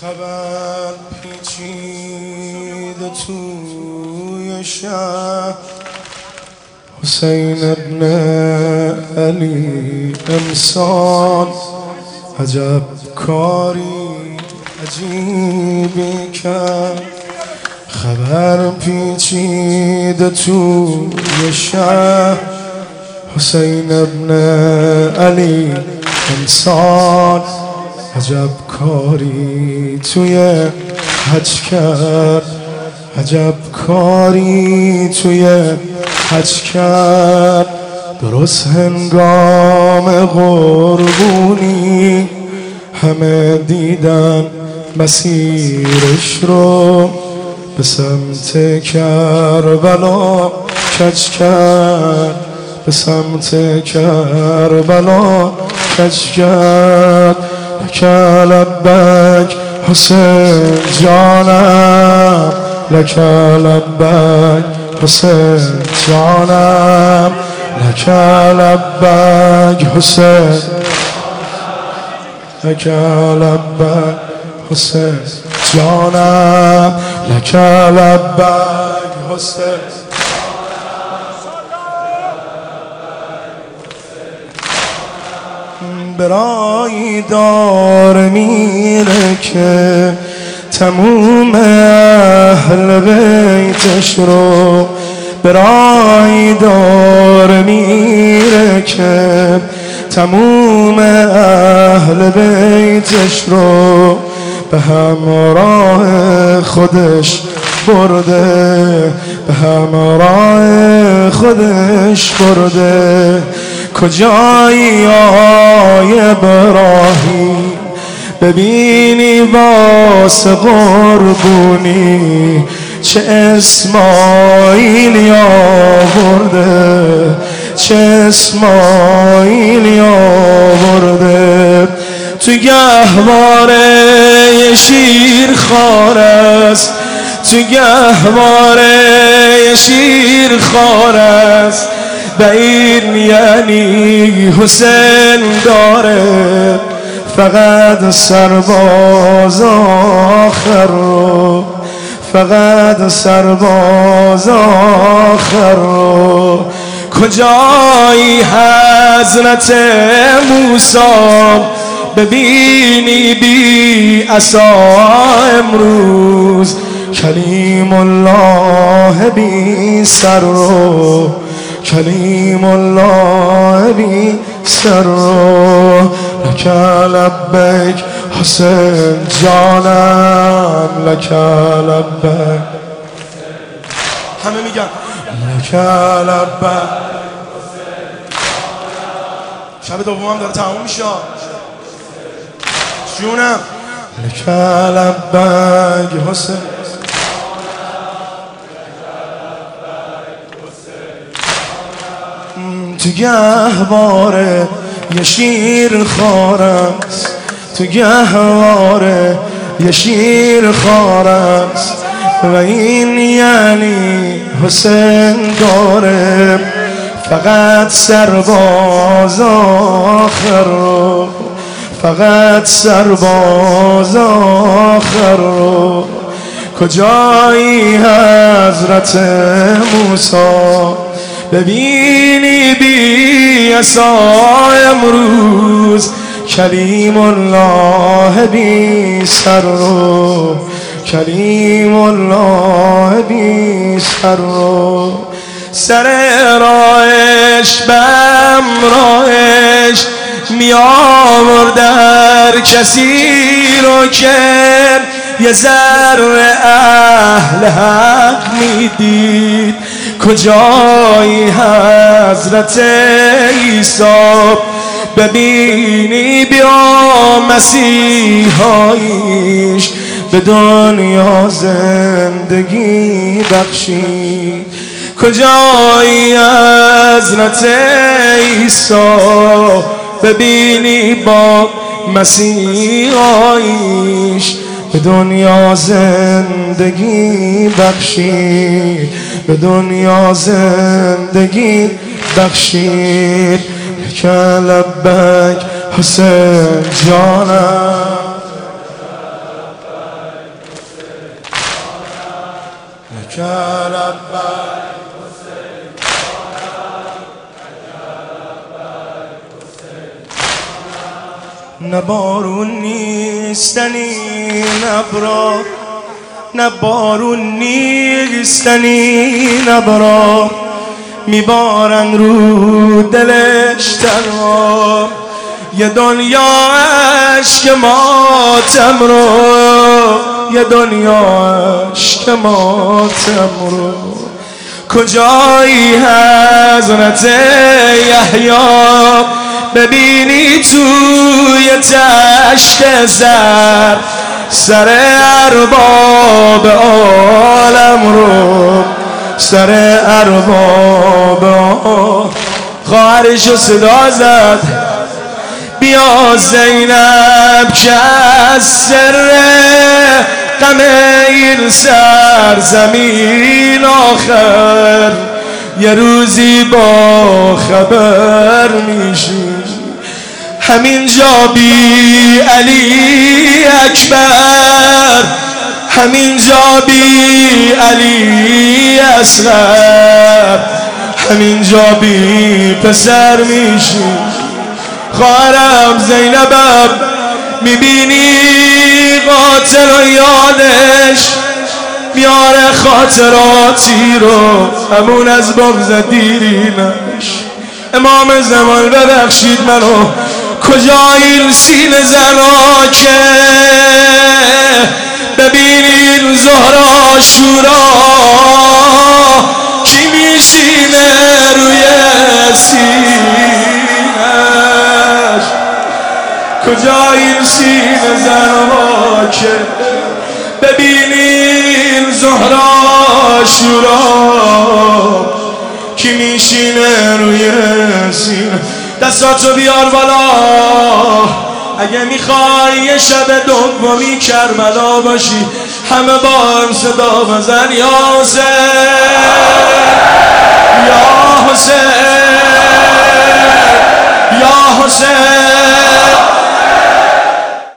خبر پیچید توی شهر حسین ابن علی امسال عجب کاری عجیبی کرد. خبر پیچید توی شهر حسین ابن علی امسال عجب کاری توی حج کرد. عجب کاری توی حج کرد. درست هنگام قربونی همه دیدن مسیرش رو به سمت کربلا کج کرد. به سمت کربلا کج کرد. لک لبک حسین جانم، لک لبک حسین جانم، لک لبک حسین، لک لبک حسین جانم، لک لبک حسین. برای دار میره که تموم اهل بیتش رو، برای دار میره که تموم اهل بیتش رو به همراه خودش برده، به همراه خودش برده. کجایی آی ابراهیم ببینی واسه قربونی چه اسماعیلی آورده، چه اسماعیلی آورده. تو گهواره شیر خوار است، تو گهواره شیر خوار است. و این یعنی حسین داره فقط سرباز آخر رو، فقط سرباز آخر رو. کجایی حضرت موسی ببینی بی عصا امروز، کلیم الله بی سر رو، کلیم الله بی سر رو. لک لبک حسین جانم، لک لبک. همه میگن لک لبک. شب دومم داره تموم میشه جونم. لک لبک حسین. تو گهواره یه شیر خوار است، تو گهواره یه شیر خوار است. و این یعنی حسین داره فقط سرباز آخر رو، فقط سرباز آخر رو. کجایی حضرت موسی ببینی بی عصا امروز، کلیم الله بی سر رو، کلیم الله بی سر رو. سر راهش بم راهش می آورد در کسی رو که یه ذره اهل حق میدید. کجایی حضرت عیسی ببینی بیا مسیحاییش به دنیا زندگی بخشید. کجایی حضرت عیسی ببینی با مسیحاییش به دنیا زندگی بخشید، به دنیا زندگی بخشید. لک لبک حسین جانم، نه بارون نیستنی نبرا، نه بارون نیستنی نبرا، میبارن رو دلش تنها یه دنیا عشق ماتم رو، یه دنیا عشق ماتم رو. کجایی حضرت یحیی ببینی توی تشت زر سر ارباب عالم رو، سر ارباب خواهرشو صدا زد بیا زینب که از سر غم این سرزمین آخر یه روزی با خبر میشی. همینجا بی علی اکبر، همینجا بی علی اصغر، همینجا بی پسر میشی. خواهرم زینبم میبینی قاتل و یادش میاره خاطراتی رو، همون از بغض دیرینش. امام زمان ببخشید منو، کجا این سینه زنا که ببینین زهرا شورا کی میشینه روی سینش. کجا این سینه زنا که ببینین زهرا شورا کی میشینه روی سینه. دستاتو بیار بالا اگه میخوای یه شب دومی کربلا باشی، همه با هم صدا بزن یا حسین.